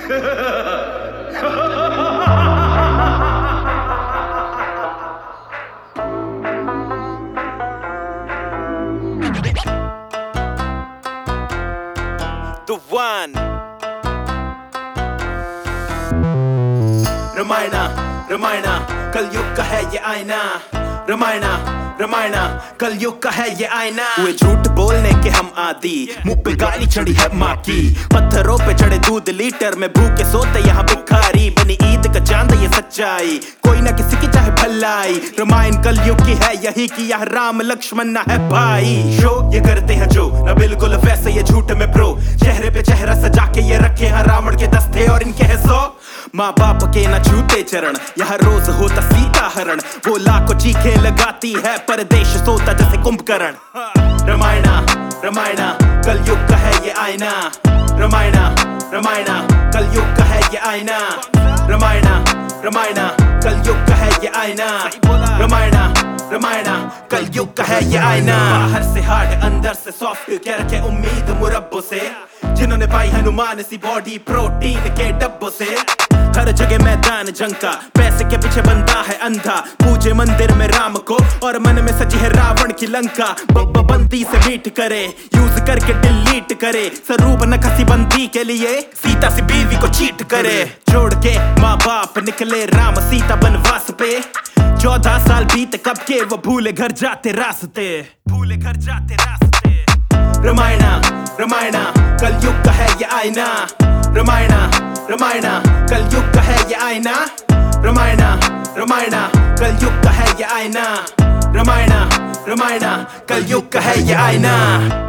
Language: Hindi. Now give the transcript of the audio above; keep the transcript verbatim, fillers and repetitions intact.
The one. रामायणा रामायणा कलयुग का है ये आईना। रामायणा रामायणा कलयुग का है ये आईना। हुए झूठ बोलने के हम आदी, मुंह पे गाली चढ़ी है माँ की। पत्थरों पे चढ़े दूध लीटर में भूखे सोते यहाँ भिखारी। बनी ईद का चांद ये सच्चाई, कोई ना किसी की चाहे भलाई। रामायण कलयुग की है यही कि यहाँ राम लक्ष्मण ना है भाई। शो ये करते हैं जो ना बिल्कुल वैसे ये झूठ में प्रो। चेहरे पे चेहरा सजा के ये रखे हैं रावण के दस्ते और इनके है सौ। माँ बाप के ना छूते चरण, यहाँ रोज होता सीता हरण। वो लाखों चीखें लगाती है पर देश सोता जैसे कुंभकर्ण। रामायणा रामायणा कलयुग का है ये आईना। रामायणा रामायणा कलयुग का है ये आईना। रामायणा रामायणा कलयुग का है ये आईना। रामायणा रामायणा कलयुग का है ये आईना। बाहर से हार्ड अंदर से सॉफ्ट, क्या रखे उम्मीद मुरब्बों से। जिन्होंने पाई हनुमान सी बॉडी प्रोटीन के डब्बों से। हर जगह मैदान जंग का, पैसे के पीछे बंदा है अंधा। पूजे मंदिर में राम को और मन में सजी है रावण की लंका। बब्बा बंदी से मीट करे, यूज करके डिलीट करे। स्वरूप नखसी बंदी के लिए सीता सी बीवी को चीट करे। जोड़ के माँ बाप निकले राम सीता बनवास पे। चौदह साल बीत कब के वो भूले घर जाते रास्ते। भूले घर जाते रास्ते। रामायणा रामायणा कलयुग का है ये आईना। रामायणा रामायणा कलयुग का है ये आईना। रामायणा रामायणा कलयुग का है ये आईना। रामायणा रामायणा कलयुग का है ये आईना।